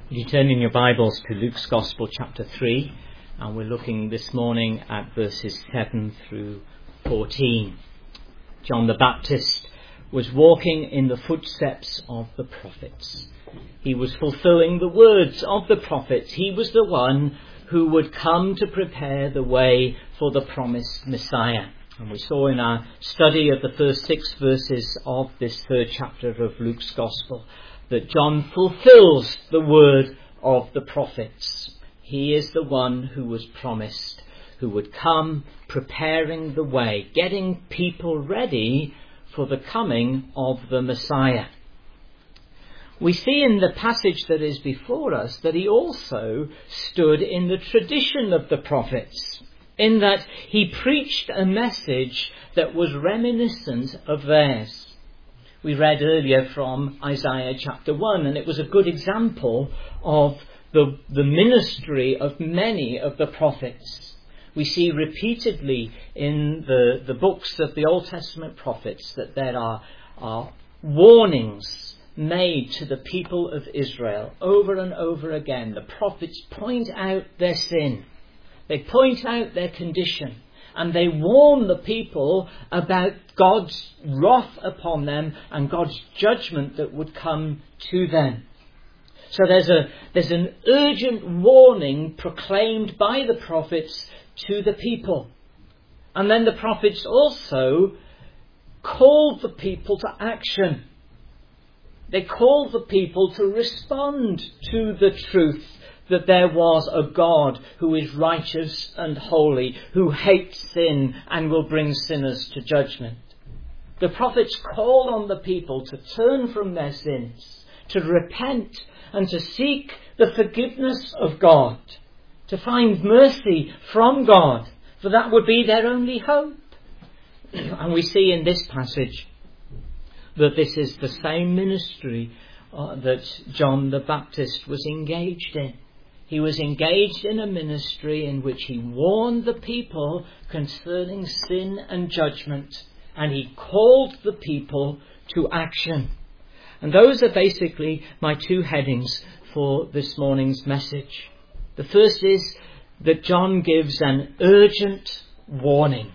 You turn in your Bibles to Luke's Gospel chapter 3, and we're looking this morning at verses 7 through 14. John the Baptist was walking in the footsteps of the prophets. He was fulfilling the words of the prophets. He was the one who would come to prepare the way for the promised Messiah. And we saw in our study of the first 6 verses of this third chapter of Luke's Gospel that John fulfills the word of the prophets. He is the one who was promised, who would come preparing the way, getting people ready for the coming of the Messiah. We see in the passage that is before us that he also stood in the tradition of the prophets, in that he preached a message that was reminiscent of theirs. We read earlier from Isaiah chapter 1, and it was a good example of the ministry of many of the prophets. We see repeatedly in the books of the Old Testament prophets that there are warnings made to the people of Israel over and over again. The prophets point out their sin. They point out their condition. And they warn the people about God's wrath upon them and God's judgment that would come to them. So there's an urgent warning proclaimed by the prophets to the people. And then the prophets also called the people to action. They called the people to respond to the truth that there was a God who is righteous and holy, who hates sin and will bring sinners to judgment. The prophets called on the people to turn from their sins, to repent and to seek the forgiveness of God, to find mercy from God, for that would be their only hope. And we see in this passage that this is the same ministry that John the Baptist was engaged in. He was engaged in a ministry in which he warned the people concerning sin and judgment, and he called the people to action. And those are basically my 2 headings for this morning's message. The first is that John gives an urgent warning.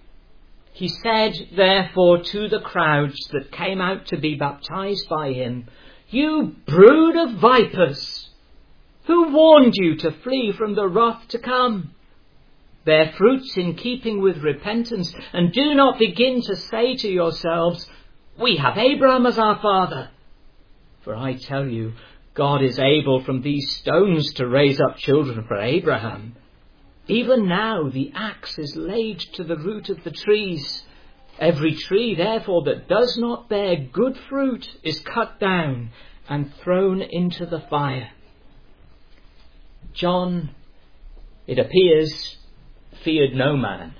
He said, therefore, to the crowds that came out to be baptized by him, "You brood of vipers! Who warned you to flee from the wrath to come? Bear fruits in keeping with repentance, and do not begin to say to yourselves, 'We have Abraham as our father.' For I tell you, God is able from these stones to raise up children for Abraham. Even now the axe is laid to the root of the trees. Every tree, therefore, that does not bear good fruit is cut down and thrown into the fire." John, it appears, feared no man.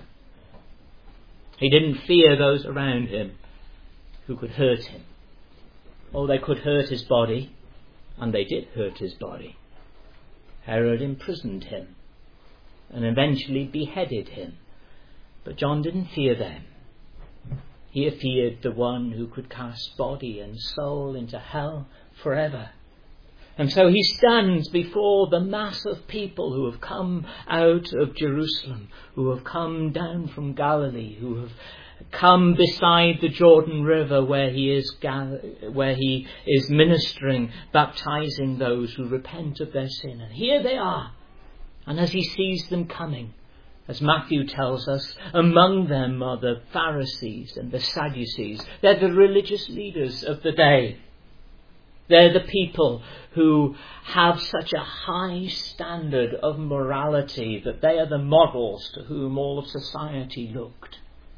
He didn't fear those around him who could hurt him. Oh, they could hurt his body, and they did hurt his body. Herod imprisoned him and eventually beheaded him. But John didn't fear them. He feared the one who could cast body and soul into hell forever. And so he stands before the mass of people who have come out of Jerusalem, who have come down from Galilee, who have come beside the Jordan River where he is ministering, baptizing those who repent of their sin. And here they are. And as he sees them coming, as Matthew tells us, among them are the Pharisees and the Sadducees. They're the religious leaders of the day. They're the people who have such a high standard of morality that they are the models to whom all of society looked.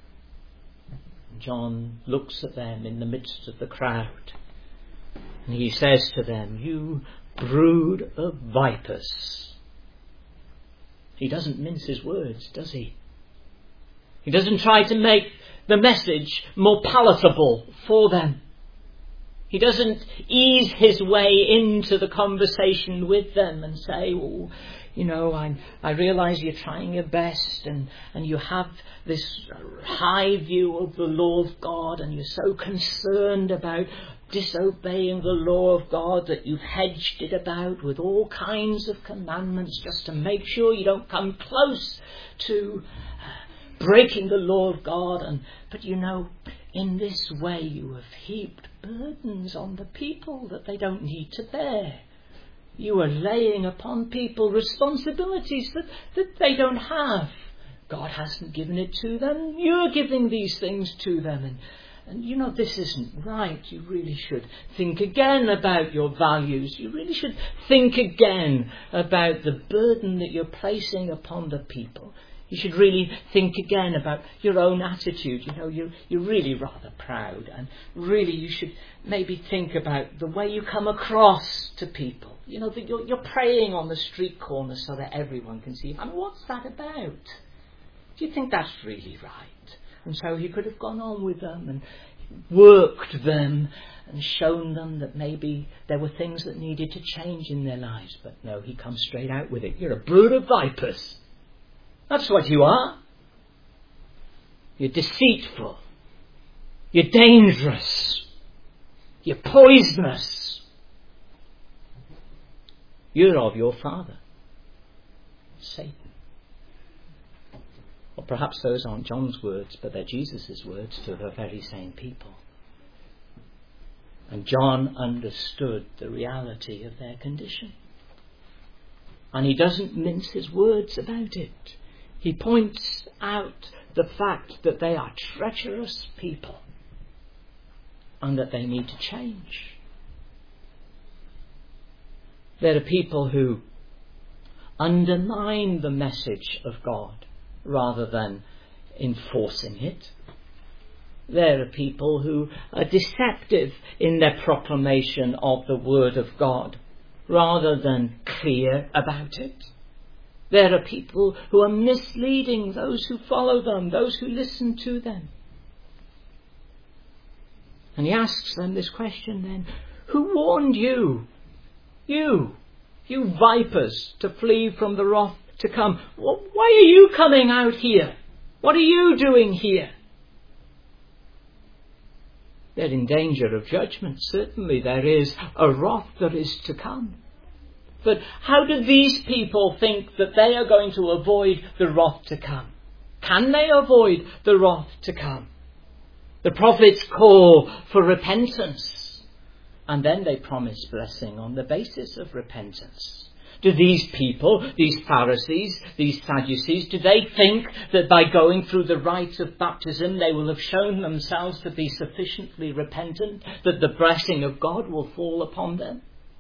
John looks at them in the midst of the crowd, and he says to them, "You brood of vipers." He doesn't mince his words, does he? He doesn't try to make the message more palatable for them. He doesn't ease his way into the conversation with them and say, "Oh, I realise you're trying your best and you have this high view of the law of God and you're so concerned about disobeying the law of God, that you've hedged it about with all kinds of commandments just to make sure you don't come close to breaking the law of God. But in this way you have heaped burdens on the people that they don't need to bear. You are laying upon people responsibilities that they don't have. God hasn't given it to them. You're giving these things to them. And this isn't right. You really should think again about your values. You really should think again about the burden that you're placing upon the people. You should really think again about your own attitude. You're really rather proud, and really you should maybe think about the way you come across to people. That you're praying on the street corner so that everyone can see you. What's that about? Do you think that's really right? And so he could have gone on with them and worked them and shown them that maybe there were things that needed to change in their lives. But no, he comes straight out with it. You're a brood of vipers. That's what you are. You're deceitful. You're dangerous. You're poisonous. You're of your father, Satan. Or perhaps those aren't John's words, but they're Jesus' words to the very same people. And John understood the reality of their condition. And he doesn't mince his words about it. He points out the fact that they are treacherous people and that they need to change. There are people who undermine the message of God rather than enforcing it. There are people who are deceptive in their proclamation of the Word of God rather than clear about it. There are people who are misleading those who follow them, those who listen to them. And he asks them this question then: who warned you? You vipers, to flee from the wrath to come. Why are you coming out here? What are you doing here? They're in danger of judgment. Certainly there is a wrath that is to come. But how do these people think that they are going to avoid the wrath to come? Can they avoid the wrath to come? The prophets call for repentance, and then they promise blessing on the basis of repentance. Do these people, these Pharisees, these Sadducees, do they think that by going through the rite of baptism they will have shown themselves to be sufficiently repentant that the blessing of God will fall upon them?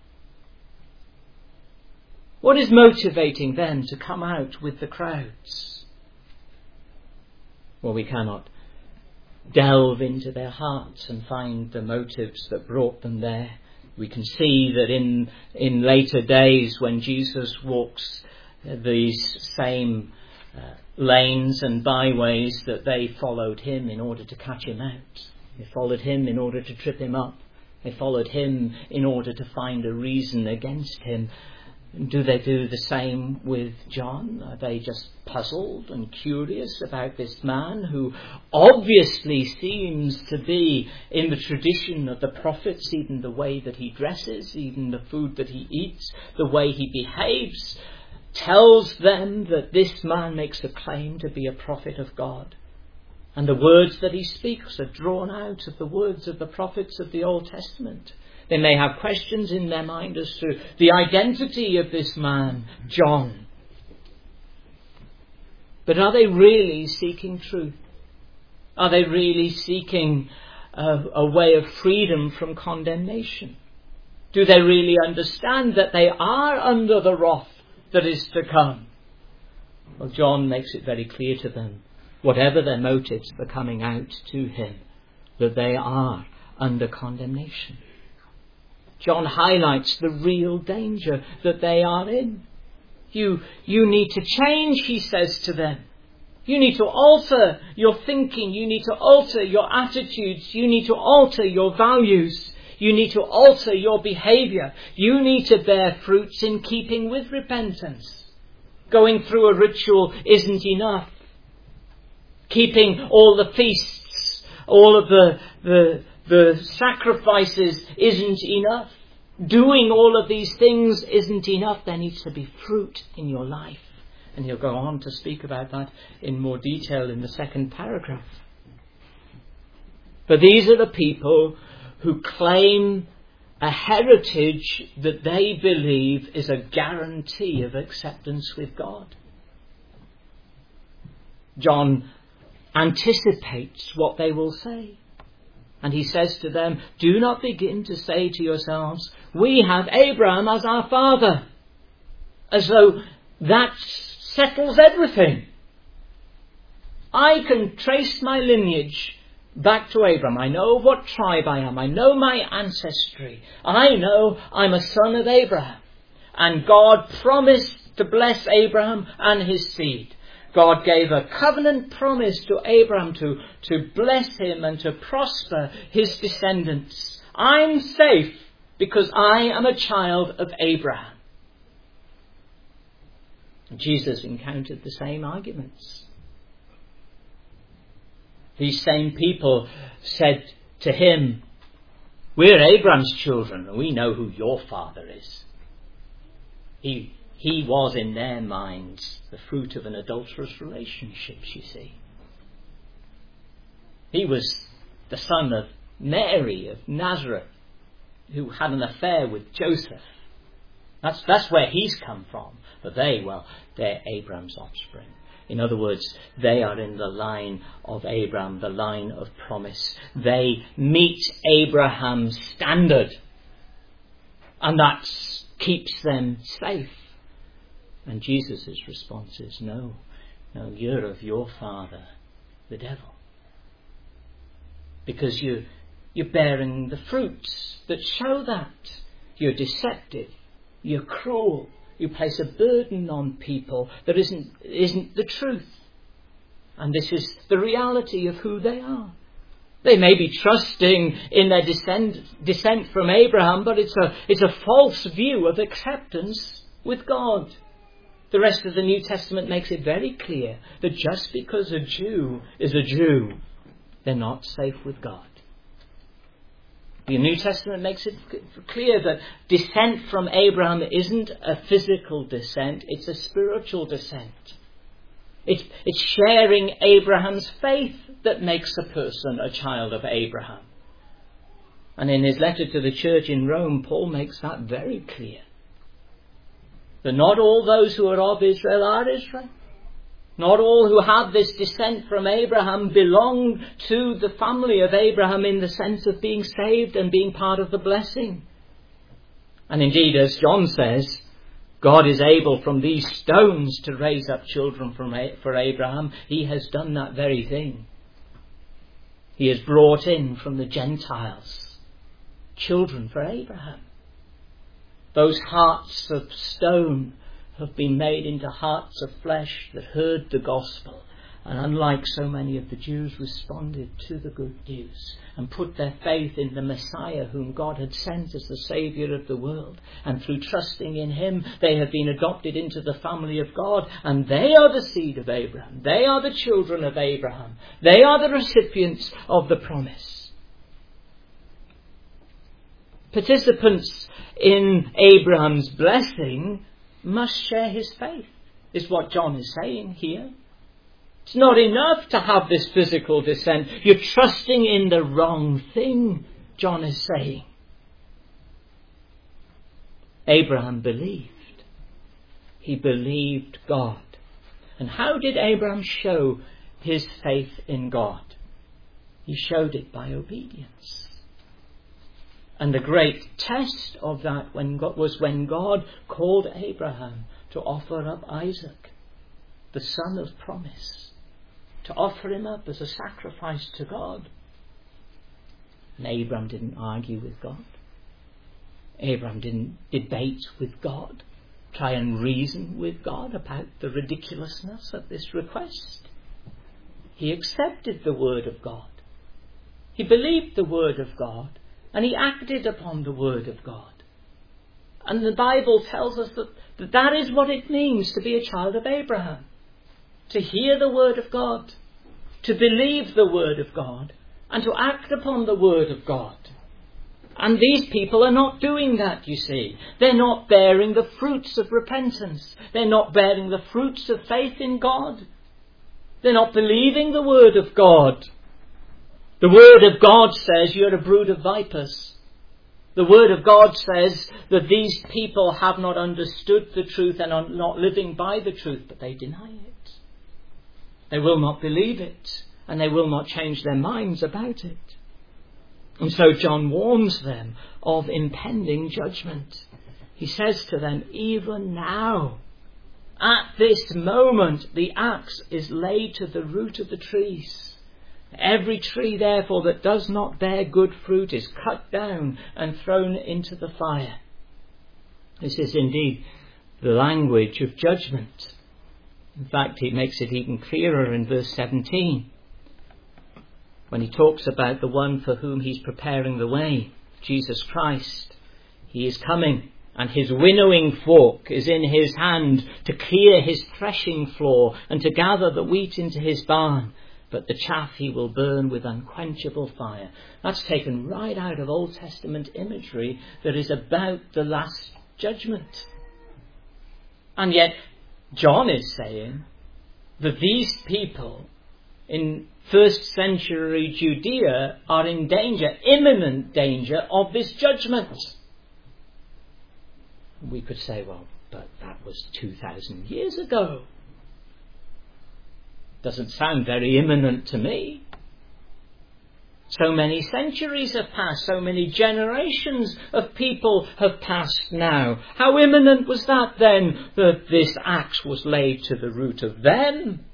What is motivating them to come out with the crowds? Well, we cannot delve into their hearts and find the motives that brought them there. We can see that in later days when Jesus walks these same lanes and byways, that they followed him in order to catch him out. They followed him in order to trip him up. They followed him in order to find a reason against him. Do they do the same with John? Are they just puzzled and curious about this man who obviously seems to be in the tradition of the prophets, even the way that he dresses, even the food that he eats, the way he behaves, tells them that this man makes a claim to be a prophet of God. And the words that he speaks are drawn out of the words of the prophets of the Old Testament. They may have questions in their mind as to the identity of this man, John. But are they really seeking truth? Are they really seeking a way of freedom from condemnation? Do they really understand that they are under the wrath that is to come? Well, John makes it very clear to them, whatever their motives for coming out to him, that they are under condemnation. John highlights the real danger that they are in. You need to change, he says to them. You need to alter your thinking. You need to alter your attitudes. You need to alter your values. You need to alter your behavior. You need to bear fruits in keeping with repentance. Going through a ritual isn't enough. Keeping all the feasts, all of the the sacrifices isn't enough. Doing all of these things isn't enough. There needs to be fruit in your life. And he'll go on to speak about that in more detail in the second paragraph. But these are the people who claim a heritage that they believe is a guarantee of acceptance with God. John anticipates what they will say. And he says to them, do not begin to say to yourselves, we have Abraham as our father. As though that settles everything. I can trace my lineage back to Abraham. I know what tribe I am. I know my ancestry. I know I'm a son of Abraham. And God promised to bless Abraham and his seed. God gave a covenant promise to Abraham to bless him and to prosper his descendants. I'm safe because I am a child of Abraham. Jesus encountered the same arguments. These same people said to him, we're Abraham's children and we know who your father is. He was in their minds the fruit of an adulterous relationship, you see. He was the son of Mary of Nazareth, who had an affair with Joseph. That's where he's come from. But they're Abraham's offspring. In other words, they are in the line of Abraham, the line of promise. They meet Abraham's standard. And that keeps them safe. And Jesus' response is, no, you're of your father, the devil. Because you're bearing the fruits that show that. You're deceptive. You're cruel. You place a burden on people that isn't the truth. And this is the reality of who they are. They may be trusting in their descent from Abraham, but it's a false view of acceptance with God. The rest of the New Testament makes it very clear that just because a Jew is a Jew, they're not safe with God. The New Testament makes it clear that descent from Abraham isn't a physical descent, it's a spiritual descent. It's sharing Abraham's faith that makes a person a child of Abraham. And in his letter to the church in Rome, Paul makes that very clear. That not all those who are of Israel are Israel. Not all who have this descent from Abraham belong to the family of Abraham in the sense of being saved and being part of the blessing. And indeed, as John says, God is able from these stones to raise up children for Abraham. He has done that very thing. He has brought in from the Gentiles children for Abraham. Those hearts of stone have been made into hearts of flesh that heard the gospel. And unlike so many of the Jews, responded to the good news and put their faith in the Messiah whom God had sent as the Saviour of the world. And through trusting in him, they have been adopted into the family of God. And they are the seed of Abraham. They are the children of Abraham. They are the recipients of the promise. Participants in Abraham's blessing must share his faith, is what John is saying here. It's not enough to have this physical descent. You're trusting in the wrong thing, John is saying. Abraham believed. He believed God. And how did Abraham show his faith in God? He showed it by obedience. And the great test of that was when God called Abraham to offer up Isaac, the son of promise, to offer him up as a sacrifice to God. And Abraham didn't argue with God. Abraham didn't debate with God, try and reason with God about the ridiculousness of this request. He accepted the word of God. He believed the word of God. And he acted upon the word of God. And the Bible tells us that is what it means to be a child of Abraham. To hear the word of God. To believe the word of God. and to act upon the word of God. And these people are not doing that, you see. They're not bearing the fruits of repentance. They're not bearing the fruits of faith in God. They're not believing the word of God. The word of God says you're a brood of vipers. The word of God says that these people have not understood the truth and are not living by the truth, but they deny it. They will not believe it, and they will not change their minds about it. And so John warns them of impending judgment. He says to them, even now, at this moment, the axe is laid to the root of the trees. Every tree, therefore, that does not bear good fruit is cut down and thrown into the fire. This is indeed the language of judgment. In fact, he makes it even clearer in verse 17. When he talks about the one for whom he's preparing the way, Jesus Christ. He is coming, and his winnowing fork is in his hand to clear his threshing floor and to gather the wheat into his barn. But the chaff he will burn with unquenchable fire. That's taken right out of Old Testament imagery that is about the last judgment. And yet, John is saying that these people in first century Judea are in danger, imminent danger of this judgment. We could say, well, but that was 2,000 years ago. Doesn't sound very imminent to me. So many centuries have passed, so many generations of people have passed now. How imminent was that then, that this axe was laid to the root of them?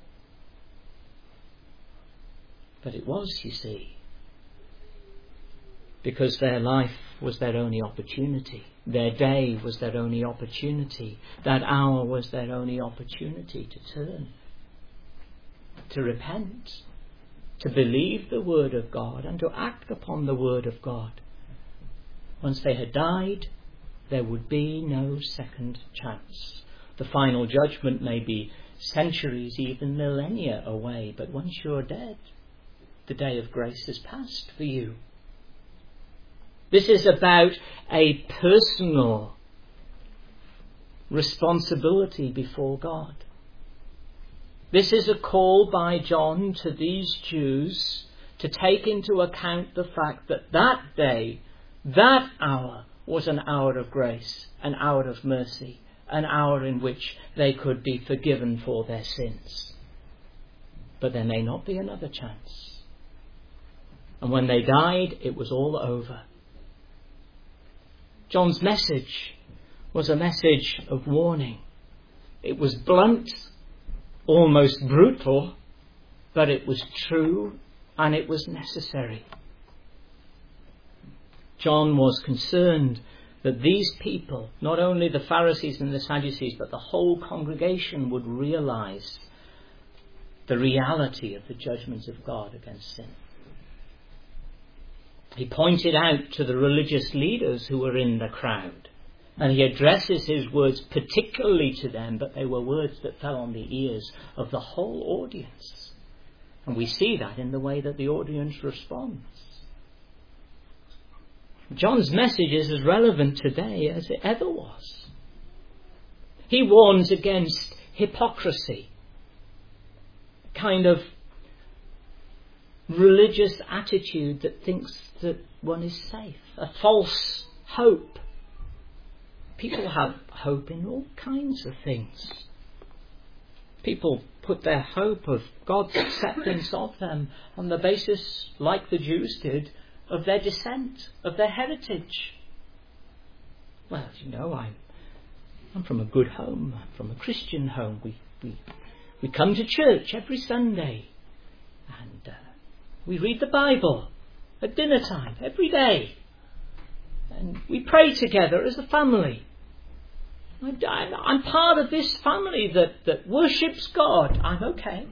But it was, you see, because their life was their only opportunity. Their day was their only opportunity. That hour was their only opportunity to turn, to repent, to believe the word of God and to act upon the word of God. Once they had died, there would be no second chance. The final judgment may be centuries, even millennia away, but once you're dead, the day of grace is past for you. This is about a personal responsibility before God. This is a call by John to these Jews to take into account the fact that that day, that hour, was an hour of grace, an hour of mercy, an hour in which they could be forgiven for their sins. But there may not be another chance. And when they died, it was all over. John's message was a message of warning. It was blunt, almost brutal, but it was true and it was necessary. John was concerned that these people, not only the Pharisees and the Sadducees, but the whole congregation would realize the reality of the judgments of God against sin. He pointed out to the religious leaders who were in the crowd, and he addresses his words particularly to them, but they were words that fell on the ears of the whole audience. And we see that in the way that the audience responds. John's message is as relevant today as it ever was. He warns against hypocrisy, kind of religious attitude that thinks that one is safe, a false hope. People have hope in all kinds of things. People put their hope of God's acceptance of them on the basis, like the Jews did, of their descent, of their heritage. Well, you know, I'm from a good home, I'm from a Christian home. We come to church every Sunday, and we read the Bible at dinner time every day. And we pray together as a family. I'm part of this family that worships God. I'm okay.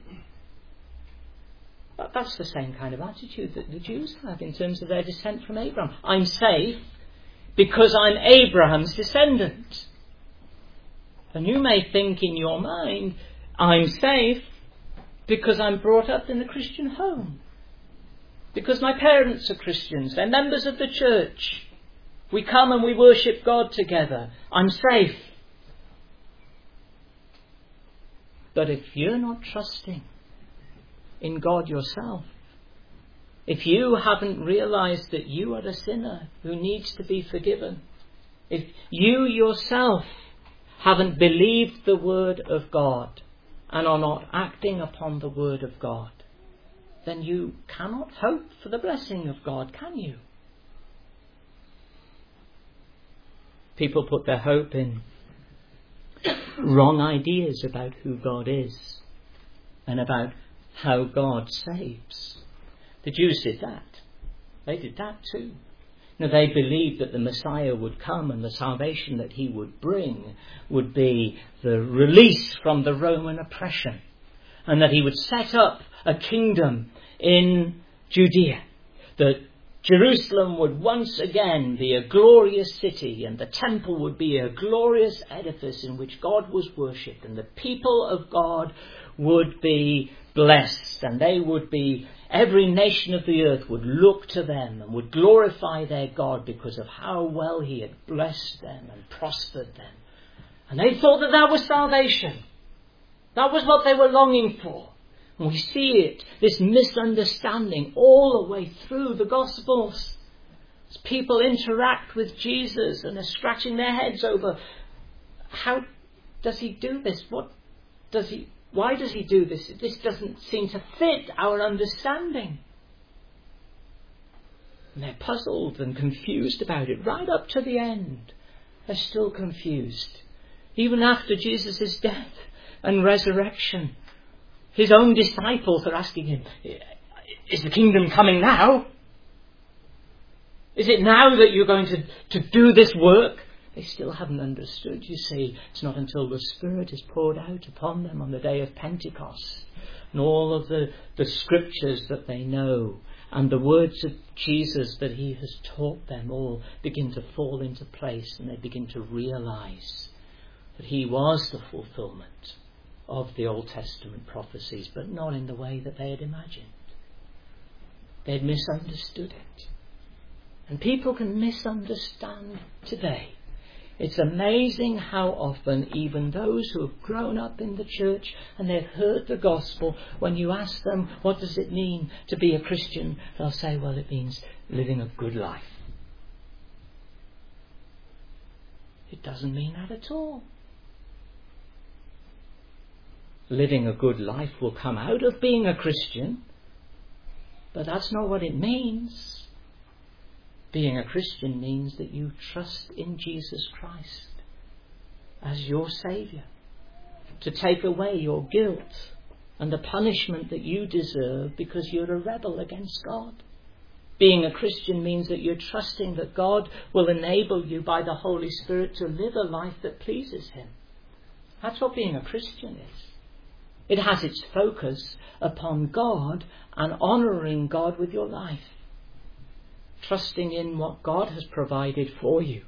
But that's the same kind of attitude that the Jews have in terms of their descent from Abraham. I'm safe because I'm Abraham's descendant. And you may think in your mind, I'm safe because I'm brought up in a Christian home. Because my parents are Christians. They're members of the church. We come and we worship God together. I'm safe. But if you're not trusting in God yourself, if you haven't realized that you are a sinner who needs to be forgiven, if you yourself haven't believed the word of God and are not acting upon the word of God, then you cannot hope for the blessing of God, can you? People put their hope in wrong ideas about who God is and about how God saves. The Jews did that. They did that too. Now, they believed that the Messiah would come and the salvation that he would bring would be the release from the Roman oppression, and that he would set up a kingdom in Judea, that Jerusalem would once again be a glorious city, and the temple would be a glorious edifice in which God was worshipped, and the people of God would be blessed, and they would be, every nation of the earth would look to them and would glorify their God because of how well he had blessed them and prospered them. And they thought that that was salvation. That was what they were longing for. And we see it, this misunderstanding, all the way through the Gospels. As people interact with Jesus and are scratching their heads over, how does he do this? Why does he do this? This doesn't seem to fit our understanding. And they're puzzled and confused about it right up to the end. They're still confused. Even after Jesus' death and resurrection, his own disciples are asking him, is the kingdom coming now? Is it now that you're going to do this work? They still haven't understood, you see. It's not until the Spirit is poured out upon them on the day of Pentecost, and all of the scriptures that they know and the words of Jesus that he has taught them all begin to fall into place, and they begin to realize that he was the fulfillment of the Old Testament prophecies, but not in the way that they had imagined. They had misunderstood it. And people can misunderstand today. It's amazing how often even those who have grown up in the church and they've heard the gospel, when you ask them, what does it mean to be a Christian? They'll say, well, it means living a good life. It doesn't mean that at all. Living a good life will come out of being a Christian, but that's not what it means. Being a Christian means that you trust in Jesus Christ as your Saviour, to take away your guilt and the punishment that you deserve because you're a rebel against God. Being a Christian means that you're trusting that God will enable you by the Holy Spirit to live a life that pleases him. That's what being a Christian is. It has its focus upon God and honouring God with your life. Trusting in what God has provided for you.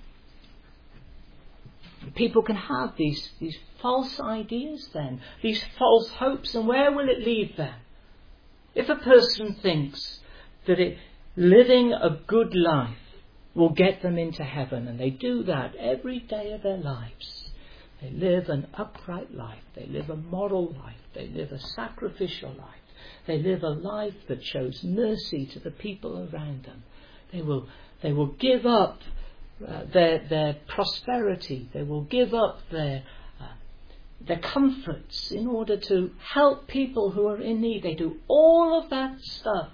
People can have these false ideas then, these false hopes, and where will it lead them? If a person thinks that living a good life will get them into heaven, and they do that every day of their lives, they live an upright life, they live a moral life, they live a sacrificial life, they live a life that shows mercy to the people around them. They will give up their prosperity. They will give up their comforts in order to help people who are in need. They do all of that stuff.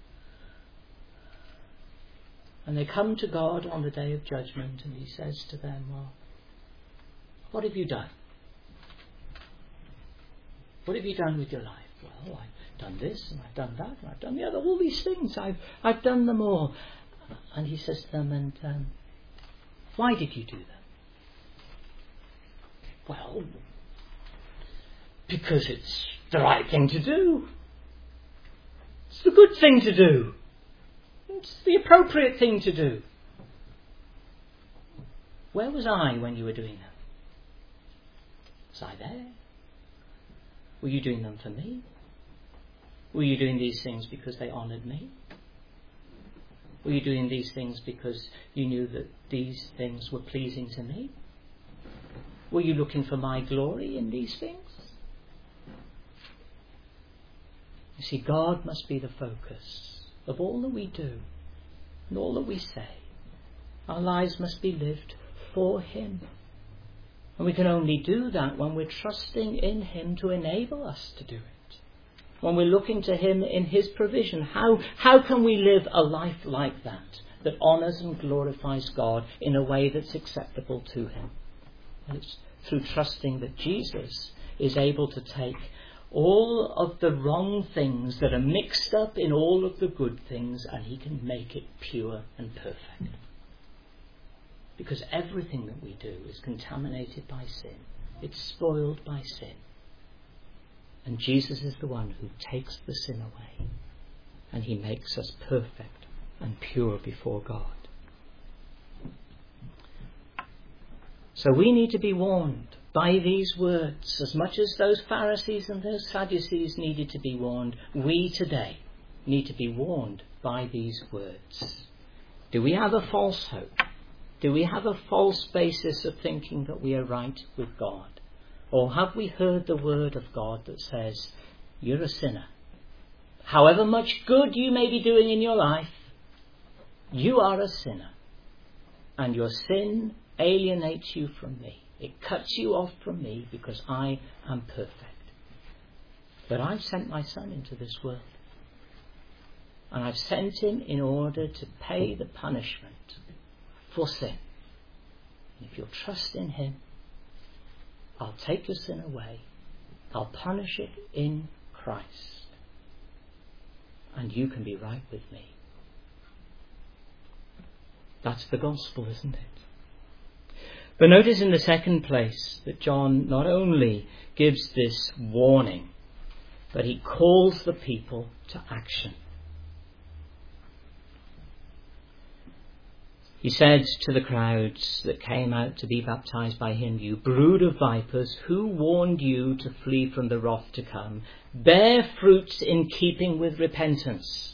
And they come to God on the day of judgment, and he says to them, well, what have you done? What have you done with your life? Well, I've done this, and I've done that, and I've done the other. All these things, I've done them all. And he says to them, and why did you do them? Well, because it's the right thing to do. It's the good thing to do. It's the appropriate thing to do. Where was I when you were doing them? Was I there? Were you doing them for me? Were you doing these things because they honoured me? Were you doing these things because you knew that these things were pleasing to me? Were you looking for my glory in these things? You see, God must be the focus of all that we do and all that we say. Our lives must be lived for Him. And we can only do that when we're trusting in Him to enable us to do it. When we're looking to Him in His provision. How can we live a life like that honours and glorifies God in a way that's acceptable to Him? And it's through trusting that Jesus is able to take all of the wrong things that are mixed up in all of the good things, and He can make it pure and perfect. Because everything that we do is contaminated by sin. It's spoiled by sin. And Jesus is the one who takes the sin away, and He makes us perfect and pure before God. So we need to be warned by these words, as much as those Pharisees and those Sadducees needed to be warned. We today need to be warned by these words. Do we have a false hope? Do we have a false basis of thinking that we are right with God? Or have we heard the word of God that says, you're a sinner? However much good you may be doing in your life, you are a sinner. And your sin alienates you from me. It cuts you off from me because I am perfect. But I've sent my Son into this world. And I've sent Him in order to pay the punishment for sin. And if you'll trust in Him, I'll take your sin away. I'll punish it in Christ. And you can be right with me. That's the gospel, isn't it? But notice in the second place that John not only gives this warning, but he calls the people to action. He said to the crowds that came out to be baptized by him, you brood of vipers, who warned you to flee from the wrath to come? Bear fruits in keeping with repentance.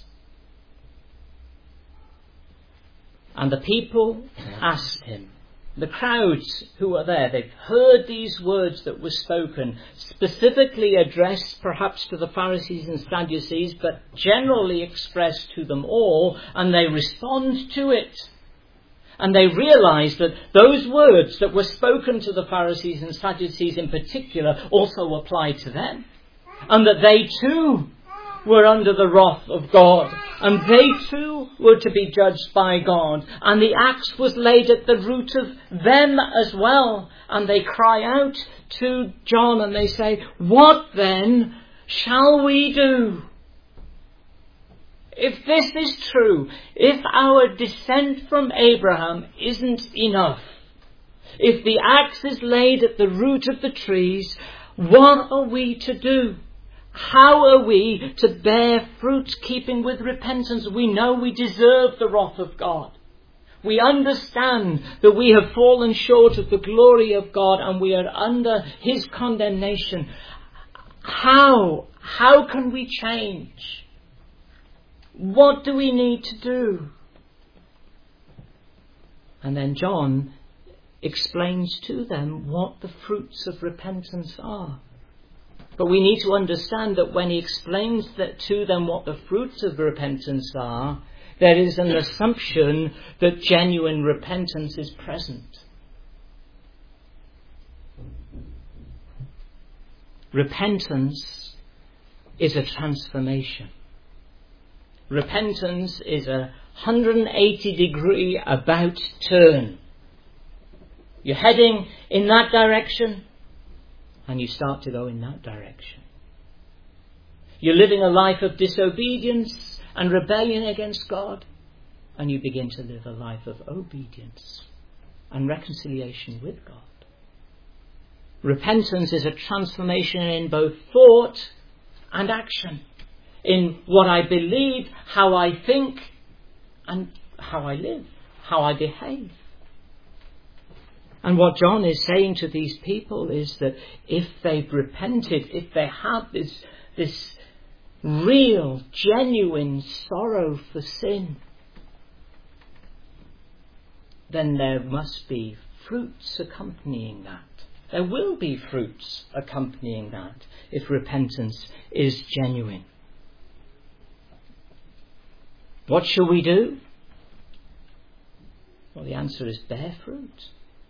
And the people asked him, the crowds who were there, they've heard these words that were spoken, specifically addressed perhaps to the Pharisees and Sadducees, but generally expressed to them all, and they respond to it. And they realize that those words that were spoken to the Pharisees and Sadducees in particular also apply to them. And that they too were under the wrath of God. And they too were to be judged by God. And the axe was laid at the root of them as well. And they cry out to John and they say, what then shall we do? If this is true, if our descent from Abraham isn't enough, if the axe is laid at the root of the trees, what are we to do? How are we to bear fruit keeping with repentance? We know we deserve the wrath of God. We understand that we have fallen short of the glory of God and we are under His condemnation. How can we change? What do we need to do? And then John explains to them what the fruits of repentance are. But we need to understand that when he explains that to them what the fruits of repentance are, there is an assumption that genuine repentance is present. Repentance is a transformation. Repentance is a 180-degree about turn. You're heading in that direction and you start to go in that direction. You're living a life of disobedience and rebellion against God, and you begin to live a life of obedience and reconciliation with God. Repentance is a transformation in both thought and action. In what I believe, how I think, and how I live, how I behave. And what John is saying to these people is that if they've repented, if they have this real, genuine sorrow for sin, then there must be fruits accompanying that. There will be fruits accompanying that if repentance is genuine. What shall we do? Well, the answer is bear fruit.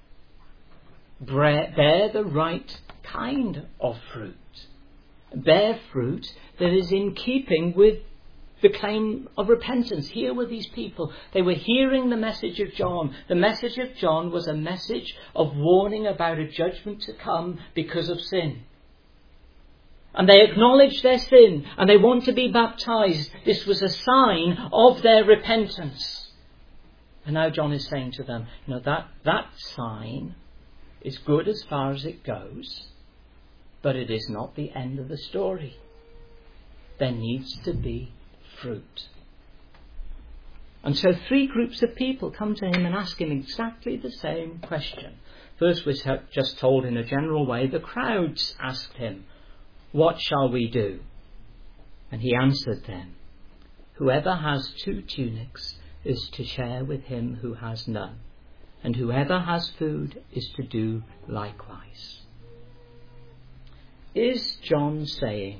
Bear the right kind of fruit. Bear fruit that is in keeping with the claim of repentance. Here were these people. They were hearing the message of John. The message of John was a message of warning about a judgment to come because of sin. And they acknowledge their sin and they want to be baptized. This was a sign of their repentance. And now John is saying to them, that sign is good as far as it goes, but it is not the end of the story. There needs to be fruit. And so 3 groups of people come to him and ask him exactly the same question. First, we're just told in a general way, the crowds asked him, "What shall we do?" And he answered them, "Whoever has 2 tunics is to share with him who has none, and whoever has food is to do likewise." Is John saying,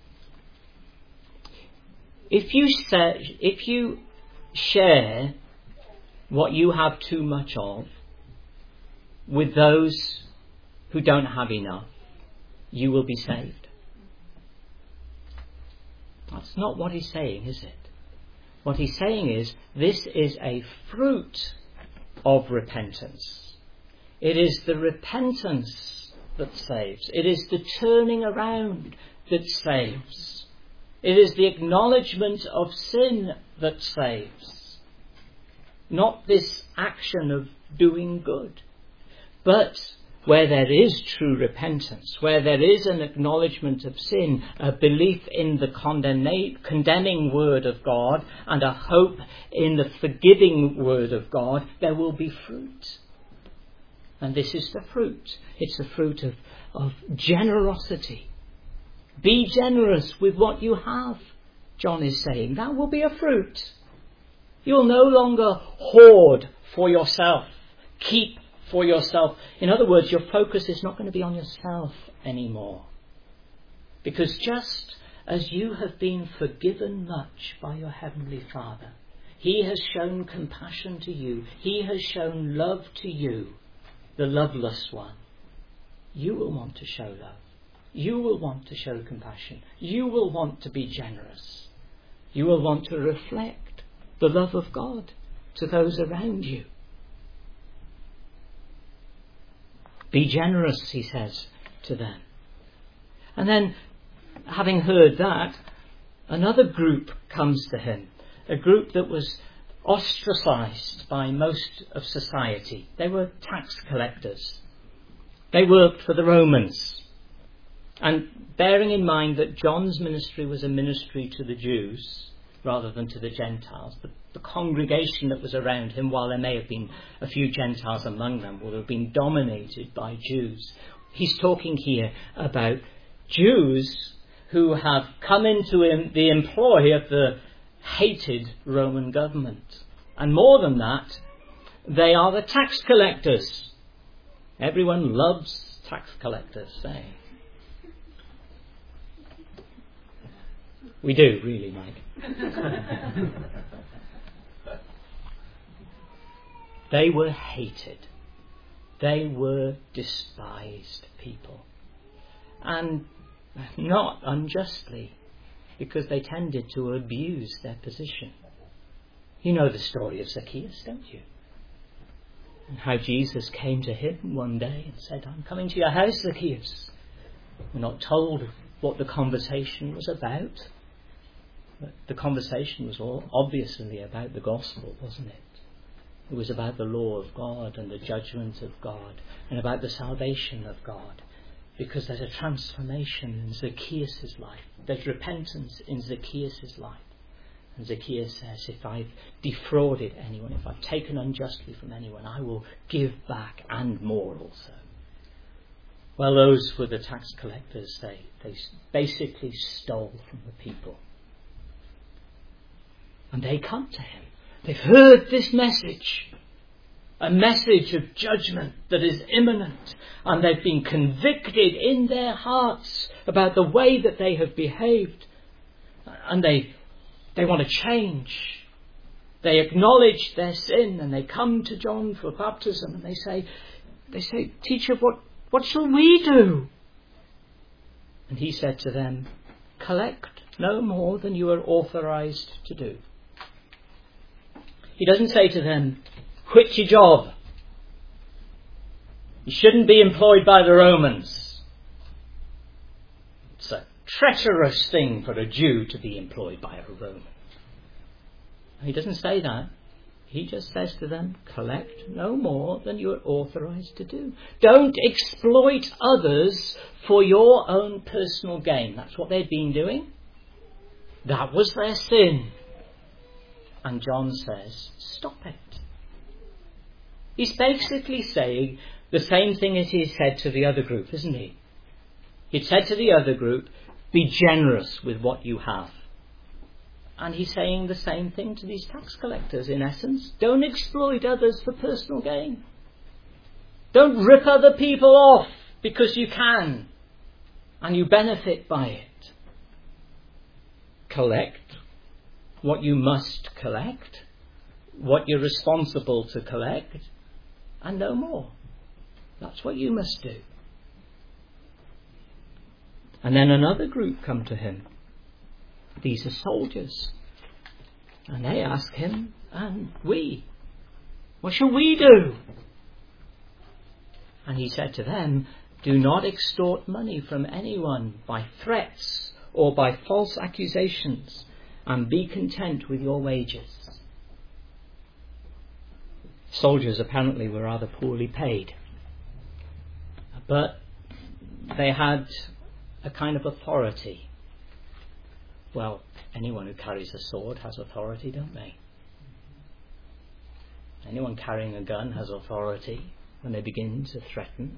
if you share what you have too much of with those who don't have enough, you will be saved? That's not what he's saying, is it? What he's saying is, this is a fruit of repentance. It is the repentance that saves. It is the turning around that saves. It is the acknowledgement of sin that saves. Not this action of doing good. But where there is true repentance, where there is an acknowledgement of sin, a belief in the condemning word of God, and a hope in the forgiving word of God, there will be fruit. And this is the fruit. It's the fruit of generosity. Be generous with what you have, John is saying. That will be a fruit. You'll no longer hoard for yourself, keep for yourself. In other words, your focus is not going to be on yourself anymore. Because just as you have been forgiven much by your Heavenly Father, He has shown compassion to you. He has shown love to you, the loveless one. You will want to show love. You will want to show compassion. You will want to be generous. You will want to reflect the love of God to those around you. Be generous, he says to them. And then, having heard that, another group comes to him. A group that was ostracized by most of society. They were tax collectors. They worked for the Romans. And bearing in mind that John's ministry was a ministry to the Jews rather than to the Gentiles, the congregation that was around him, while there may have been a few Gentiles among them, would have been dominated by Jews. He's talking here about Jews who have come into the employ of the hated Roman government. And more than that, they are the tax collectors. Everyone loves tax collectors, say. We do, really, Mike. They were hated. They were despised people. And not unjustly, because they tended to abuse their position. You know the story of Zacchaeus, don't you? And how Jesus came to him one day and said, "I'm coming to your house, Zacchaeus." We're not told what the conversation was about. But the conversation was all obviously about the gospel, wasn't it? It was about the law of God and the judgment of God and about the salvation of God. Because there's a transformation in Zacchaeus' life. There's repentance in Zacchaeus' life. And Zacchaeus says, if I've defrauded anyone, if I've taken unjustly from anyone, I will give back and more also. Well, those were the tax collectors. They basically stole from the people. And they come to him. They've heard this message. A message of judgment that is imminent. And they've been convicted in their hearts about the way that they have behaved. And they want to change. They acknowledge their sin and they come to John for baptism and they say, Teacher, what shall we do? And he said to them, collect no more than you are authorized to do. He doesn't say to them, quit your job. You shouldn't be employed by the Romans. It's a treacherous thing for a Jew to be employed by a Roman. He doesn't say that. He just says to them, collect no more than you are authorized to do. Don't exploit others for your own personal gain. That's what they'd been doing. That was their sin. And John says, stop it. He's basically saying the same thing as he said to the other group, isn't he? He'd said to the other group, be generous with what you have. And he's saying the same thing to these tax collectors, in essence. Don't exploit others for personal gain. Don't rip other people off because you can and you benefit by it. Collect what you must collect, what you're responsible to collect, and no more. That's what you must do. And then another group come to him. These are soldiers. And they ask him, and we, what shall we do? And he said to them, do not extort money from anyone by threats or by false accusations, and be content with your wages. Soldiers apparently were rather poorly paid. But they had a kind of authority. Well, anyone who carries a sword has authority, don't they? Anyone carrying a gun has authority when they begin to threaten.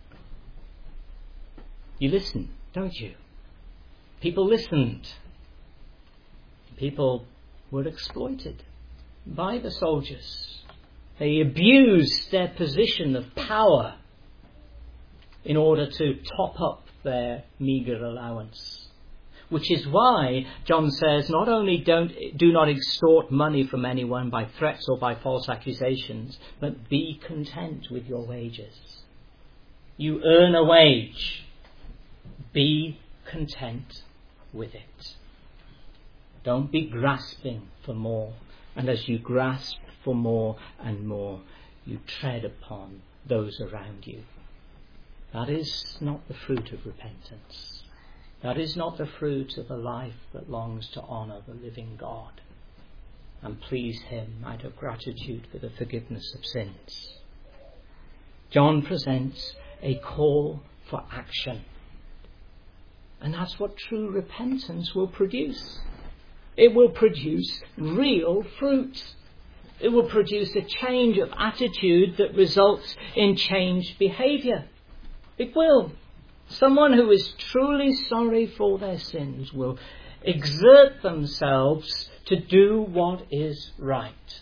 You listen, don't you? People listened. People were exploited by the soldiers. They abused their position of power in order to top up their meagre allowance. Which is why John says not only do not extort money from anyone by threats or by false accusations, but be content with your wages. You earn a wage. Be content with it. Don't be grasping for more. And as you grasp for more and more, you tread upon those around you. That is not the fruit of repentance. That is not the fruit of a life that longs to honour the living God and please him out of gratitude for the forgiveness of sins. John presents a call for action. And that's what true repentance will produce. It will produce real fruit. It will produce a change of attitude that results in changed behaviour. It will. Someone who is truly sorry for their sins will exert themselves to do what is right.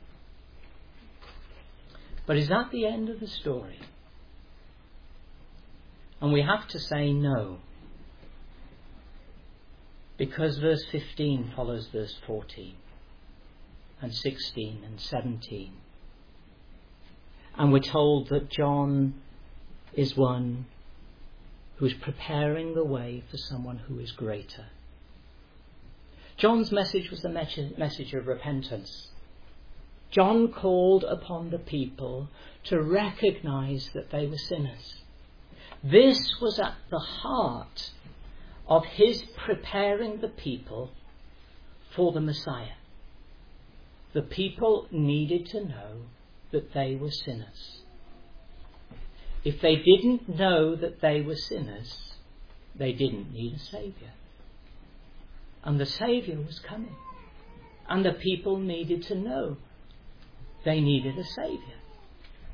But is that the end of the story? And we have to say no. Because verse 15 follows verse 14 and 16 and 17. And we're told that John is one who is preparing the way for someone who is greater. John's message was the message of repentance. John called upon the people to recognize that they were sinners. This was at the heart of his preparing the people for the Messiah. The people needed to know that they were sinners. If they didn't know that they were sinners, they didn't need a Saviour. And the Saviour was coming. And the people needed to know they needed a Saviour.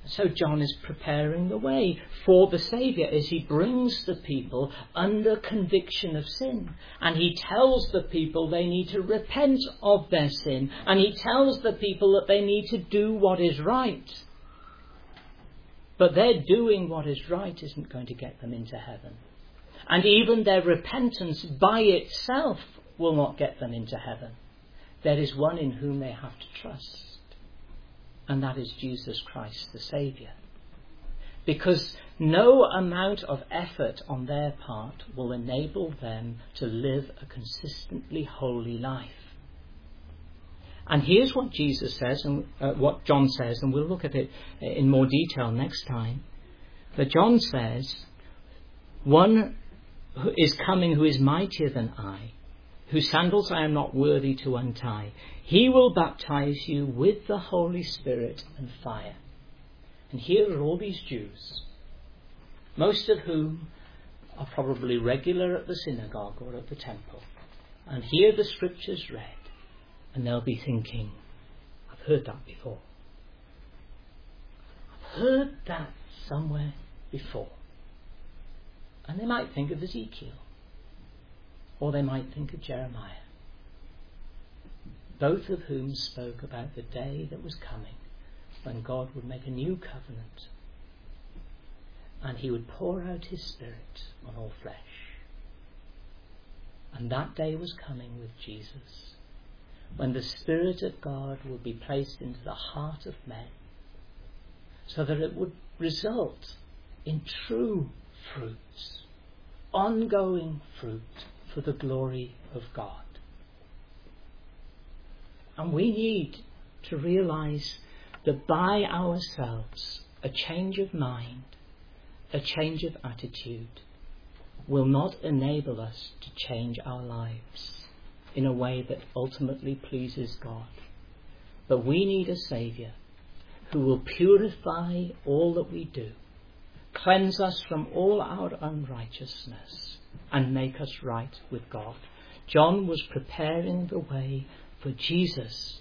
So John is preparing the way for the Saviour as he brings the people under conviction of sin. And he tells the people they need to repent of their sin. And he tells the people that they need to do what is right. But their doing what is right isn't going to get them into heaven. And even their repentance by itself will not get them into heaven. There is one in whom they have to trust. And that is Jesus Christ, the Saviour. Because no amount of effort on their part will enable them to live a consistently holy life. And here's what Jesus says, and what John says, and we'll look at it in more detail next time. But John says, one who is coming who is mightier than I, whose sandals I am not worthy to untie. He will baptize you with the Holy Spirit and fire. And here are all these Jews, most of whom are probably regular at the synagogue or at the temple, and hear the scriptures read, and they'll be thinking, I've heard that before. I've heard that somewhere before. And they might think of Ezekiel. Or they might think of Jeremiah, both of whom spoke about the day that was coming when God would make a new covenant and he would pour out his Spirit on all flesh. And that day was coming with Jesus, when the Spirit of God would be placed into the heart of men so that it would result in true fruits, ongoing fruit, for the glory of God. And we need to realise that by ourselves a change of mind, a change of attitude will not enable us to change our lives in a way that ultimately pleases God. But we need a Saviour who will purify all that we do, cleanse us from all our unrighteousness, and make us right with God. John was preparing the way for Jesus.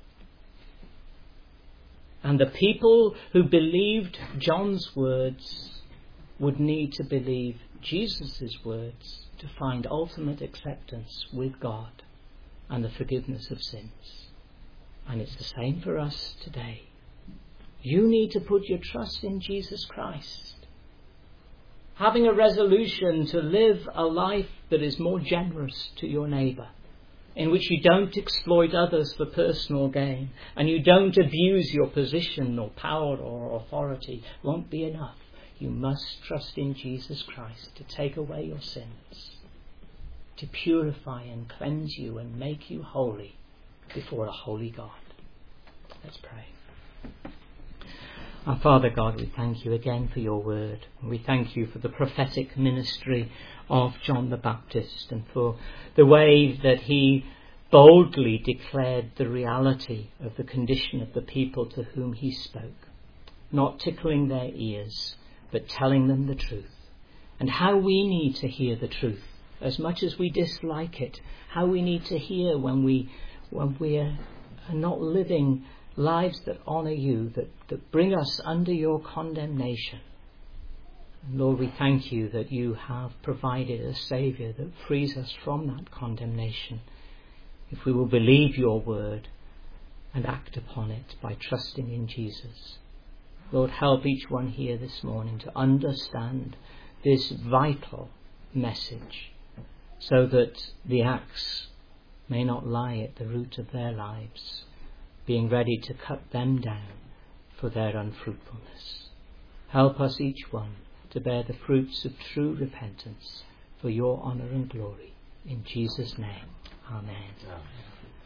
And the people who believed John's words would need to believe Jesus' words to find ultimate acceptance with God and the forgiveness of sins. And it's the same for us today. You need to put your trust in Jesus Christ, having a resolution to live a life that is more generous to your neighbour, in which you don't exploit others for personal gain, and you don't abuse your position or power or authority, won't be enough. You must trust in Jesus Christ to take away your sins, to purify and cleanse you and make you holy before a holy God. Let's pray. Our Father God, we thank you again for your word. We thank you for the prophetic ministry of John the Baptist and for the way that he boldly declared the reality of the condition of the people to whom he spoke, not tickling their ears, but telling them the truth. And how we need to hear the truth, as much as we dislike it, how we need to hear when we are not living lives that honour you, that bring us under your condemnation. And Lord, we thank you that you have provided a Saviour that frees us from that condemnation, if we will believe your word and act upon it by trusting in Jesus. Lord, help each one here this morning to understand this vital message, so that the axe may not lie at the root of their lives, being ready to cut them down for their unfruitfulness. Help us each one to bear the fruits of true repentance for your honour and glory. In Jesus' name, amen.